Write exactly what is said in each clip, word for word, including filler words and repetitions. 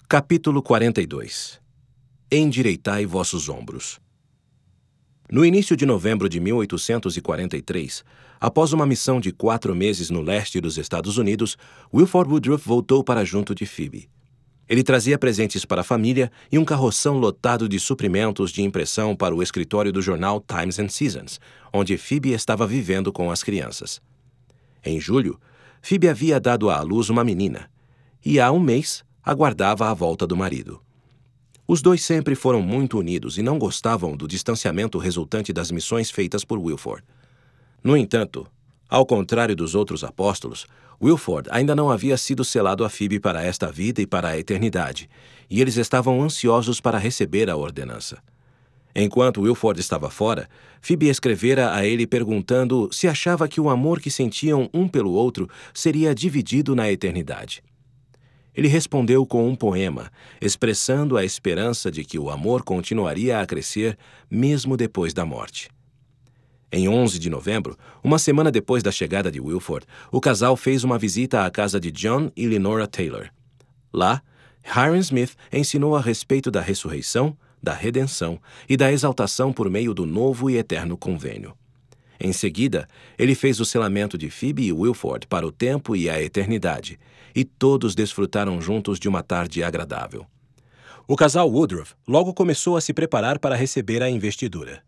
Capítulo quarenta e dois. Endireitai vossos ombros. No início de novembro de mil oitocentos e quarenta e três, após uma missão de quatro meses no leste dos Estados Unidos, Wilford Woodruff voltou para junto de Phoebe. Ele trazia presentes para a família e um carroção lotado de suprimentos de impressão para o escritório do jornal Times and Seasons, onde Phoebe estava vivendo com as crianças. Em julho, Phoebe havia dado à luz uma menina, e há um mês aguardava a volta do marido. Os dois sempre foram muito unidos e não gostavam do distanciamento resultante das missões feitas por Wilford. No entanto, ao contrário dos outros apóstolos, Wilford ainda não havia sido selado a Phoebe para esta vida e para a eternidade, e eles estavam ansiosos para receber a ordenança. Enquanto Wilford estava fora, Phoebe escrevera a ele perguntando se achava que o amor que sentiam um pelo outro seria dividido na eternidade. Ele respondeu com um poema, expressando a esperança de que o amor continuaria a crescer mesmo depois da morte. Em onze de novembro, uma semana depois da chegada de Wilford, o casal fez uma visita à casa de John e Lenora Taylor. Lá, Hyrum Smith ensinou a respeito da ressurreição, da redenção e da exaltação por meio do novo e eterno convênio. Em seguida, ele fez o selamento de Phoebe e Wilford para o tempo e a eternidade, e todos desfrutaram juntos de uma tarde agradável. O casal Woodruff logo começou a se preparar para receber a investidura.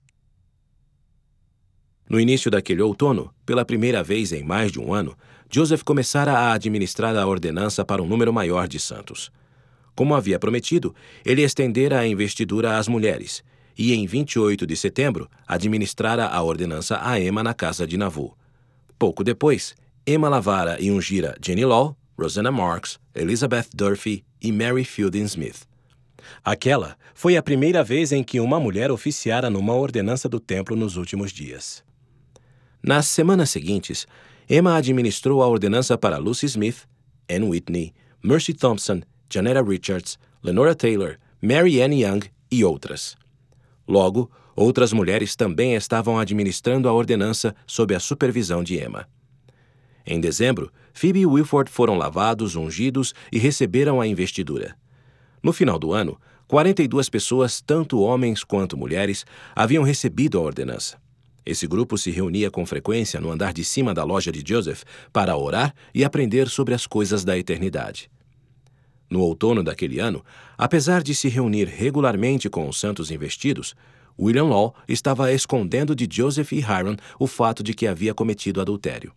No início daquele outono, pela primeira vez em mais de um ano, Joseph começara a administrar a ordenança para um número maior de santos. Como havia prometido, ele estendera a investidura às mulheres, e em vinte e oito de setembro administrara a ordenança a Emma na casa de Nauvoo. Pouco depois, Emma lavara e ungira Jenny Law, Rosanna Marks, Elizabeth Durfee e Mary Fielding Smith. Aquela foi a primeira vez em que uma mulher oficiara numa ordenança do templo nos últimos dias. Nas semanas seguintes, Emma administrou a ordenança para Lucy Smith, Anne Whitney, Mercy Thompson, Janetta Richards, Lenora Taylor, Mary Ann Young e outras. Logo, outras mulheres também estavam administrando a ordenança sob a supervisão de Emma. Em dezembro, Phoebe e Wilford foram lavados, ungidos e receberam a investidura. No final do ano, quarenta e duas pessoas, tanto homens quanto mulheres, haviam recebido a ordenança. Esse grupo se reunia com frequência no andar de cima da loja de Joseph para orar e aprender sobre as coisas da eternidade. No outono daquele ano, apesar de se reunir regularmente com os santos investidos, William Law estava escondendo de Joseph e Hyrum o fato de que havia cometido adultério.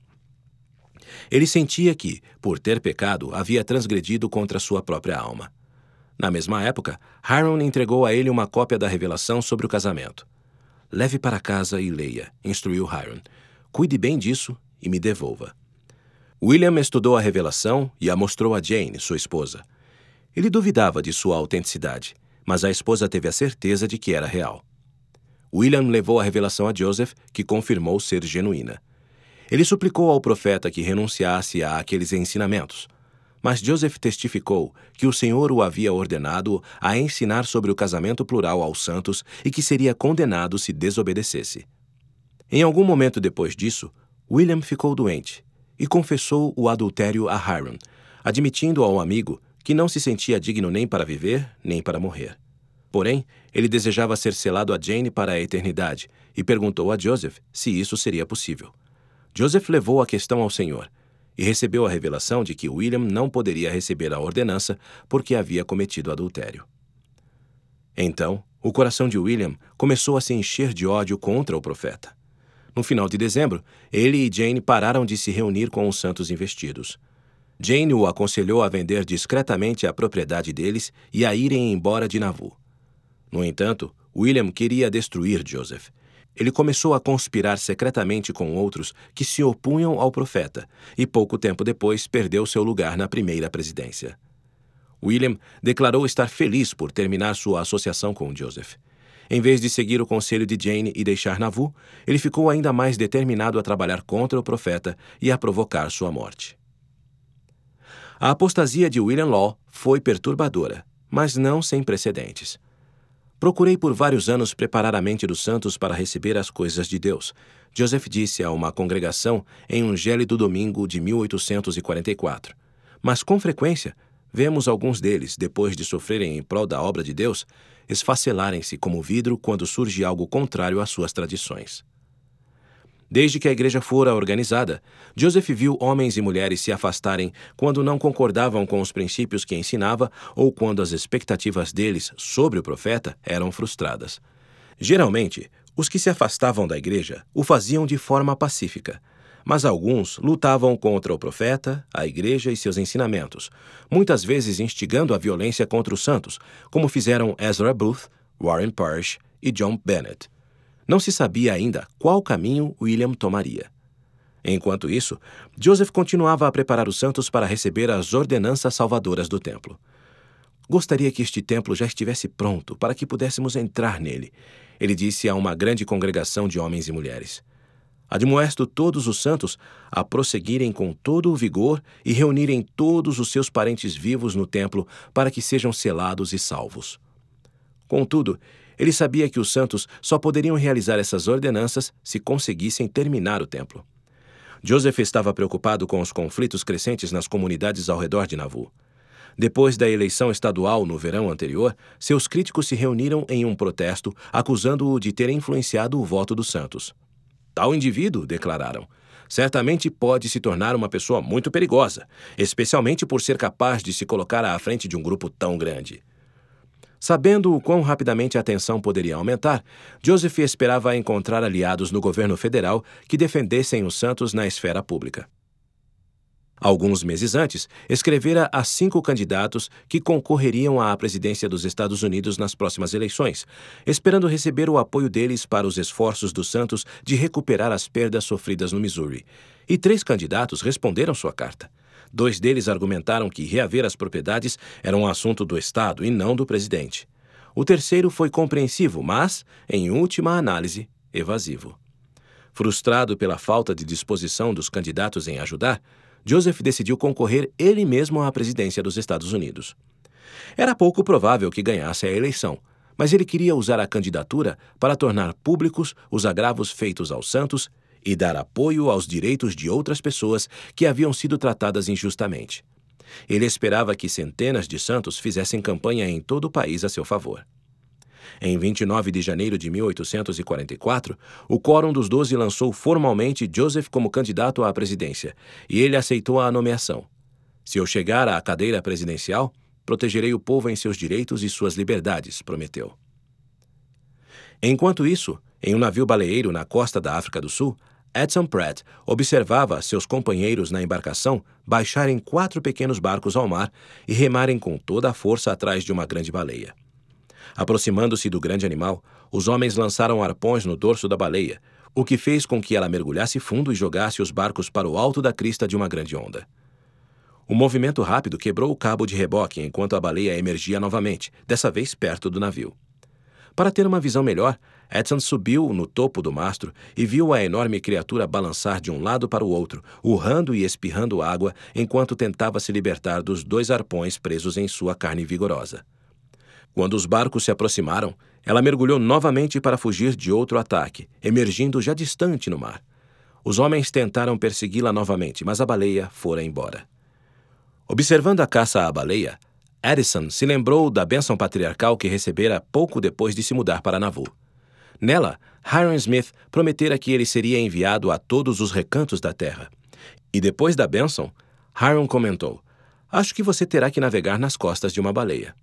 Ele sentia que, por ter pecado, havia transgredido contra sua própria alma. Na mesma época, Hyrum entregou a ele uma cópia da revelação sobre o casamento. «Leve para casa e leia», instruiu Hyrum. «Cuide bem disso e me devolva». William estudou a revelação e a mostrou a Jane, sua esposa. Ele duvidava de sua autenticidade, mas a esposa teve a certeza de que era real. William levou a revelação a Joseph, que confirmou ser genuína. Ele suplicou ao profeta que renunciasse a aqueles ensinamentos, mas Joseph testificou que o Senhor o havia ordenado a ensinar sobre o casamento plural aos santos e que seria condenado se desobedecesse. Em algum momento depois disso, William ficou doente e confessou o adultério a Hyrum, admitindo ao amigo que não se sentia digno nem para viver, nem para morrer. Porém, ele desejava ser selado a Jane para a eternidade e perguntou a Joseph se isso seria possível. Joseph levou a questão ao Senhor e recebeu a revelação de que William não poderia receber a ordenança porque havia cometido adultério. Então, o coração de William começou a se encher de ódio contra o profeta. No final de dezembro, ele e Jane pararam de se reunir com os santos investidos. Jane o aconselhou a vender discretamente a propriedade deles e a irem embora de Nauvoo. No entanto, William queria destruir Joseph. Ele começou a conspirar secretamente com outros que se opunham ao profeta e pouco tempo depois perdeu seu lugar na primeira presidência. William declarou estar feliz por terminar sua associação com Joseph. Em vez de seguir o conselho de Jane e deixar Nauvoo, ele ficou ainda mais determinado a trabalhar contra o profeta e a provocar sua morte. A apostasia de William Law foi perturbadora, mas não sem precedentes. Procurei por vários anos preparar a mente dos santos para receber as coisas de Deus, Joseph disse a uma congregação em um gélido domingo de mil oitocentos e quarenta e quatro. Mas, com frequência, vemos alguns deles, depois de sofrerem em prol da obra de Deus, esfacelarem-se como vidro quando surge algo contrário às suas tradições. Desde que a igreja fora organizada, Joseph viu homens e mulheres se afastarem quando não concordavam com os princípios que ensinava ou quando as expectativas deles sobre o profeta eram frustradas. Geralmente, os que se afastavam da igreja o faziam de forma pacífica, mas alguns lutavam contra o profeta, a igreja e seus ensinamentos, muitas vezes instigando a violência contra os santos, como fizeram Ezra Booth, Warren Parsh e John Bennett. Não se sabia ainda qual caminho William tomaria. Enquanto isso, Joseph continuava a preparar os santos para receber as ordenanças salvadoras do templo. Gostaria que este templo já estivesse pronto para que pudéssemos entrar nele, ele disse a uma grande congregação de homens e mulheres. Admoesto todos os santos a prosseguirem com todo o vigor e reunirem todos os seus parentes vivos no templo para que sejam selados e salvos. Contudo, ele sabia que os santos só poderiam realizar essas ordenanças se conseguissem terminar o templo. Joseph estava preocupado com os conflitos crescentes nas comunidades ao redor de Nauvoo. Depois da eleição estadual no verão anterior, seus críticos se reuniram em um protesto, acusando-o de ter influenciado o voto dos santos. Tal indivíduo, declararam, certamente pode se tornar uma pessoa muito perigosa, especialmente por ser capaz de se colocar à frente de um grupo tão grande. Sabendo o quão rapidamente a tensão poderia aumentar, Joseph esperava encontrar aliados no governo federal que defendessem os santos na esfera pública. Alguns meses antes, escrevera a cinco candidatos que concorreriam à presidência dos Estados Unidos nas próximas eleições, esperando receber o apoio deles para os esforços dos santos de recuperar as perdas sofridas no Missouri. E três candidatos responderam sua carta. Dois deles argumentaram que reaver as propriedades era um assunto do Estado e não do presidente. O terceiro foi compreensivo, mas, em última análise, evasivo. Frustrado pela falta de disposição dos candidatos em ajudar, Joseph decidiu concorrer ele mesmo à presidência dos Estados Unidos. Era pouco provável que ganhasse a eleição, mas ele queria usar a candidatura para tornar públicos os agravos feitos aos santos e dar apoio aos direitos de outras pessoas que haviam sido tratadas injustamente. Ele esperava que centenas de santos fizessem campanha em todo o país a seu favor. Em vinte e nove de janeiro de mil oitocentos e quarenta e quatro, o Quórum dos Doze lançou formalmente Joseph como candidato à presidência, e ele aceitou a nomeação. Se eu chegar à cadeira presidencial, protegerei o povo em seus direitos e suas liberdades, prometeu. Enquanto isso, em um navio baleeiro na costa da África do Sul, Edson Pratt observava seus companheiros na embarcação baixarem quatro pequenos barcos ao mar e remarem com toda a força atrás de uma grande baleia. Aproximando-se do grande animal, os homens lançaram arpões no dorso da baleia, o que fez com que ela mergulhasse fundo e jogasse os barcos para o alto da crista de uma grande onda. O movimento rápido quebrou o cabo de reboque enquanto a baleia emergia novamente, dessa vez perto do navio. Para ter uma visão melhor, Edson subiu no topo do mastro e viu a enorme criatura balançar de um lado para o outro, urrando e espirrando água enquanto tentava se libertar dos dois arpões presos em sua carne vigorosa. Quando os barcos se aproximaram, ela mergulhou novamente para fugir de outro ataque, emergindo já distante no mar. Os homens tentaram persegui-la novamente, mas a baleia fora embora. Observando a caça à baleia, Addison se lembrou da bênção patriarcal que recebera pouco depois de se mudar para Nauvoo. Nela, Hyrum Smith prometera que ele seria enviado a todos os recantos da terra. E depois da bênção, Hyrum comentou: "Acho que você terá que navegar nas costas de uma baleia."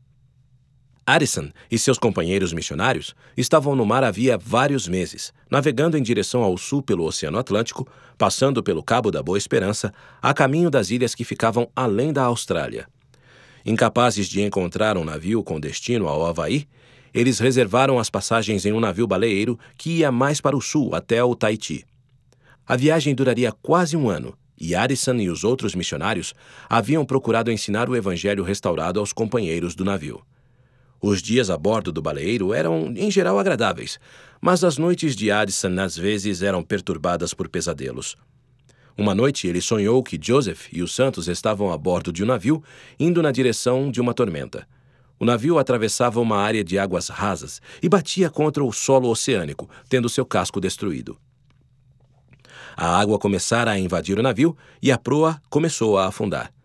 Addison e seus companheiros missionários estavam no mar havia vários meses, navegando em direção ao sul pelo Oceano Atlântico, passando pelo Cabo da Boa Esperança, a caminho das ilhas que ficavam além da Austrália. Incapazes de encontrar um navio com destino ao Havaí, eles reservaram as passagens em um navio baleeiro que ia mais para o sul, até o Tahiti. A viagem duraria quase um ano, e Addison e os outros missionários haviam procurado ensinar o evangelho restaurado aos companheiros do navio. Os dias a bordo do baleeiro eram, em geral, agradáveis, mas as noites de Addison às vezes eram perturbadas por pesadelos. Uma noite ele sonhou que Joseph e os santos estavam a bordo de um navio, indo na direção de uma tormenta. O navio atravessava uma área de águas rasas e batia contra o solo oceânico, tendo seu casco destruído. A água começara a invadir o navio e a proa começou a afundar.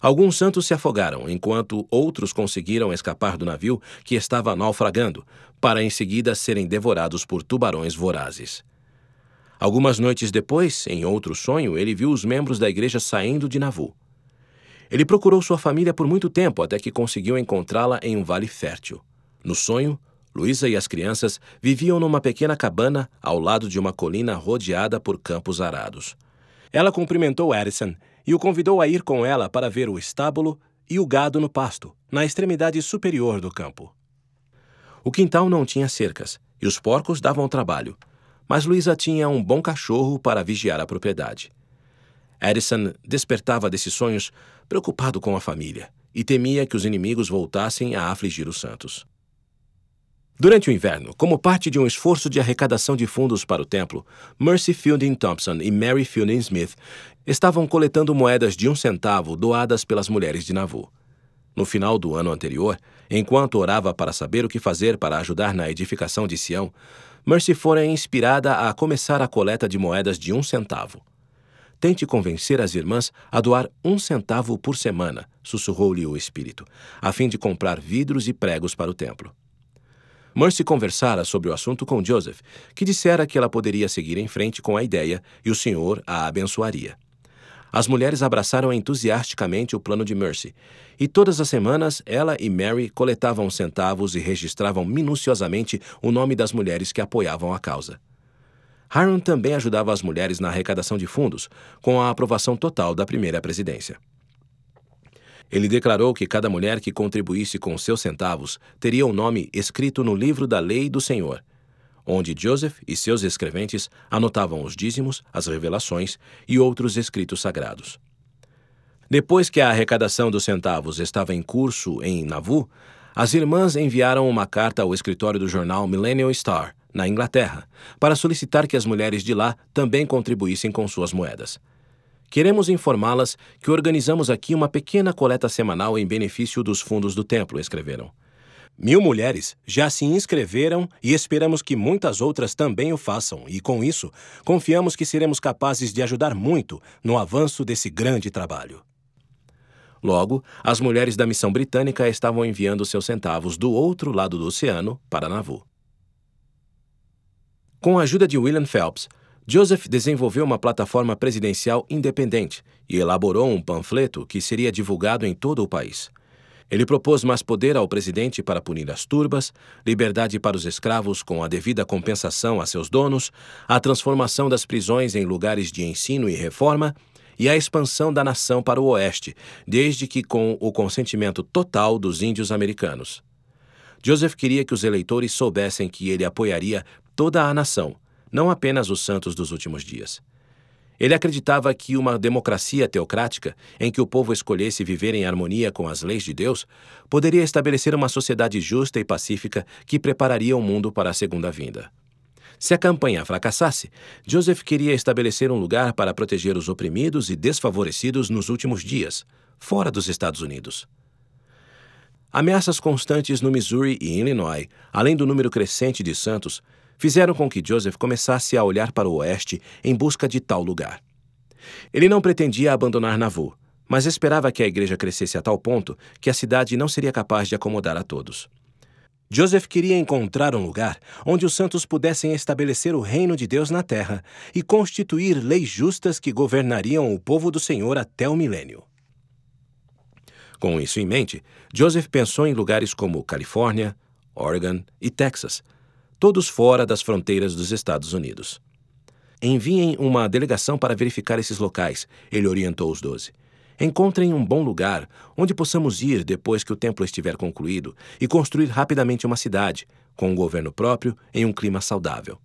Alguns santos se afogaram, enquanto outros conseguiram escapar do navio que estava naufragando, para em seguida serem devorados por tubarões vorazes. Algumas noites depois, em outro sonho, ele viu os membros da igreja saindo de Nauvoo. Ele procurou sua família por muito tempo até que conseguiu encontrá-la em um vale fértil. No sonho, Louisa e as crianças viviam numa pequena cabana ao lado de uma colina rodeada por campos arados. Ela cumprimentou Addison e o convidou a ir com ela para ver o estábulo e o gado no pasto, na extremidade superior do campo. O quintal não tinha cercas e os porcos davam trabalho, mas Louisa tinha um bom cachorro para vigiar a propriedade. Addison despertava desses sonhos preocupado com a família e temia que os inimigos voltassem a afligir os santos. Durante o inverno, como parte de um esforço de arrecadação de fundos para o templo, Mercy Fielding Thompson e Mary Fielding Smith estavam coletando moedas de um centavo doadas pelas mulheres de Nauvoo. No final do ano anterior, enquanto orava para saber o que fazer para ajudar na edificação de Sião, Mercy fora inspirada a começar a coleta de moedas de um centavo. Tente convencer as irmãs a doar um centavo por semana, sussurrou-lhe o Espírito, a fim de comprar vidros e pregos para o templo. Mercy conversara sobre o assunto com Joseph, que dissera que ela poderia seguir em frente com a ideia e o Senhor a abençoaria. As mulheres abraçaram entusiasticamente o plano de Mercy, e todas as semanas ela e Mary coletavam centavos e registravam minuciosamente o nome das mulheres que apoiavam a causa. Hiram também ajudava as mulheres na arrecadação de fundos, com a aprovação total da primeira presidência. Ele declarou que cada mulher que contribuísse com seus centavos teria o um nome escrito no livro da lei do Senhor, onde Joseph e seus escreventes anotavam os dízimos, as revelações e outros escritos sagrados. Depois que a arrecadação dos centavos estava em curso em Nauvoo, as irmãs enviaram uma carta ao escritório do jornal Millennial Star, na Inglaterra, para solicitar que as mulheres de lá também contribuíssem com suas moedas. Queremos informá-las que organizamos aqui uma pequena coleta semanal em benefício dos fundos do templo, escreveram. Mil mulheres já se inscreveram e esperamos que muitas outras também o façam, e com isso, confiamos que seremos capazes de ajudar muito no avanço desse grande trabalho. Logo, as mulheres da missão britânica estavam enviando seus centavos do outro lado do oceano para Nauvoo. Com a ajuda de William Phelps, Joseph desenvolveu uma plataforma presidencial independente e elaborou um panfleto que seria divulgado em todo o país. Ele propôs mais poder ao presidente para punir as turbas, liberdade para os escravos com a devida compensação a seus donos, a transformação das prisões em lugares de ensino e reforma e a expansão da nação para o oeste, desde que com o consentimento total dos índios americanos. Joseph queria que os eleitores soubessem que ele apoiaria toda a nação, não apenas os santos dos últimos dias. Ele acreditava que uma democracia teocrática, em que o povo escolhesse viver em harmonia com as leis de Deus, poderia estabelecer uma sociedade justa e pacífica que prepararia o mundo para a segunda vinda. Se a campanha fracassasse, Joseph queria estabelecer um lugar para proteger os oprimidos e desfavorecidos nos últimos dias, fora dos Estados Unidos. Ameaças constantes no Missouri e Illinois, além do número crescente de santos, fizeram com que Joseph começasse a olhar para o oeste em busca de tal lugar. Ele não pretendia abandonar Nauvoo, mas esperava que a igreja crescesse a tal ponto que a cidade não seria capaz de acomodar a todos. Joseph queria encontrar um lugar onde os santos pudessem estabelecer o reino de Deus na terra e constituir leis justas que governariam o povo do Senhor até o milênio. Com isso em mente, Joseph pensou em lugares como Califórnia, Oregon e Texas, todos fora das fronteiras dos Estados Unidos. Enviem uma delegação para verificar esses locais, ele orientou os doze. Encontrem um bom lugar onde possamos ir depois que o templo estiver concluído e construir rapidamente uma cidade, com um governo próprio em um clima saudável.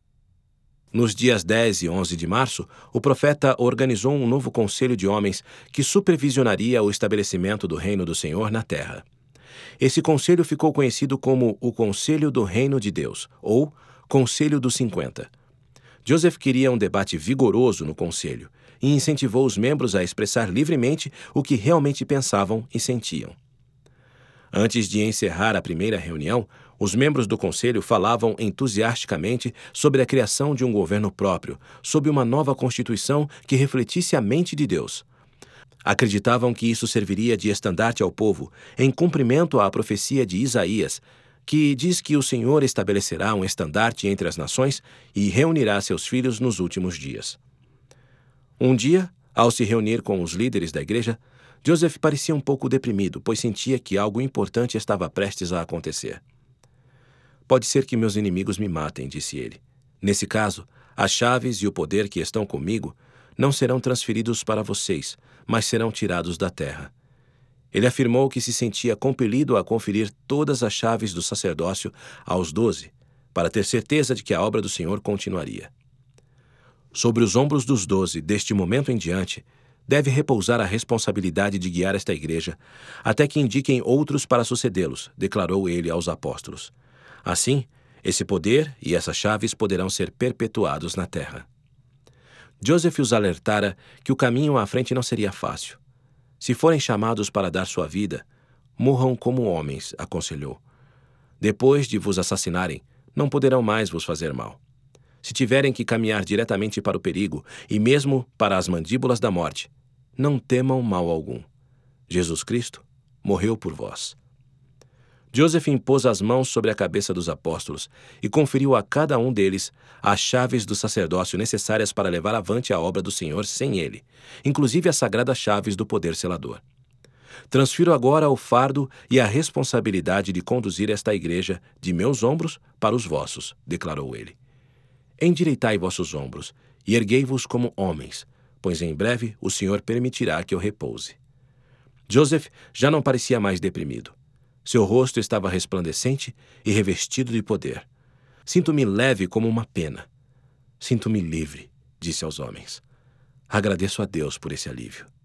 Nos dias dez e onze de março, o profeta organizou um novo conselho de homens que supervisionaria o estabelecimento do reino do Senhor na terra. Esse conselho ficou conhecido como o Conselho do Reino de Deus, ou Conselho dos cinquenta. Joseph queria um debate vigoroso no conselho e incentivou os membros a expressar livremente o que realmente pensavam e sentiam. Antes de encerrar a primeira reunião, os membros do conselho falavam entusiasticamente sobre a criação de um governo próprio, sob uma nova constituição que refletisse a mente de Deus. Acreditavam que isso serviria de estandarte ao povo, em cumprimento à profecia de Isaías, que diz que o Senhor estabelecerá um estandarte entre as nações e reunirá seus filhos nos últimos dias. Um dia, ao se reunir com os líderes da igreja, Joseph parecia um pouco deprimido, pois sentia que algo importante estava prestes a acontecer. Pode ser que meus inimigos me matem, disse ele. Nesse caso, as chaves e o poder que estão comigo não serão transferidos para vocês, mas serão tirados da terra. Ele afirmou que se sentia compelido a conferir todas as chaves do sacerdócio aos doze, para ter certeza de que a obra do Senhor continuaria. Sobre os ombros dos doze, deste momento em diante, deve repousar a responsabilidade de guiar esta igreja, até que indiquem outros para sucedê-los, declarou ele aos apóstolos. Assim, esse poder e essas chaves poderão ser perpetuados na terra. Joseph os alertara que o caminho à frente não seria fácil. Se forem chamados para dar sua vida, morram como homens, aconselhou. Depois de vos assassinarem, não poderão mais vos fazer mal. Se tiverem que caminhar diretamente para o perigo e mesmo para as mandíbulas da morte, não temam mal algum. Jesus Cristo morreu por vós. Joseph impôs as mãos sobre a cabeça dos apóstolos e conferiu a cada um deles as chaves do sacerdócio necessárias para levar avante a obra do Senhor sem ele, inclusive as sagradas chaves do poder selador. Transfiro agora o fardo e a responsabilidade de conduzir esta igreja de meus ombros para os vossos, declarou ele. Endireitai vossos ombros e erguei-vos como homens, pois em breve o Senhor permitirá que eu repouse. Joseph já não parecia mais deprimido. Seu rosto estava resplandecente e revestido de poder. Sinto-me leve como uma pena. Sinto-me livre, disse aos homens. Agradeço a Deus por esse alívio.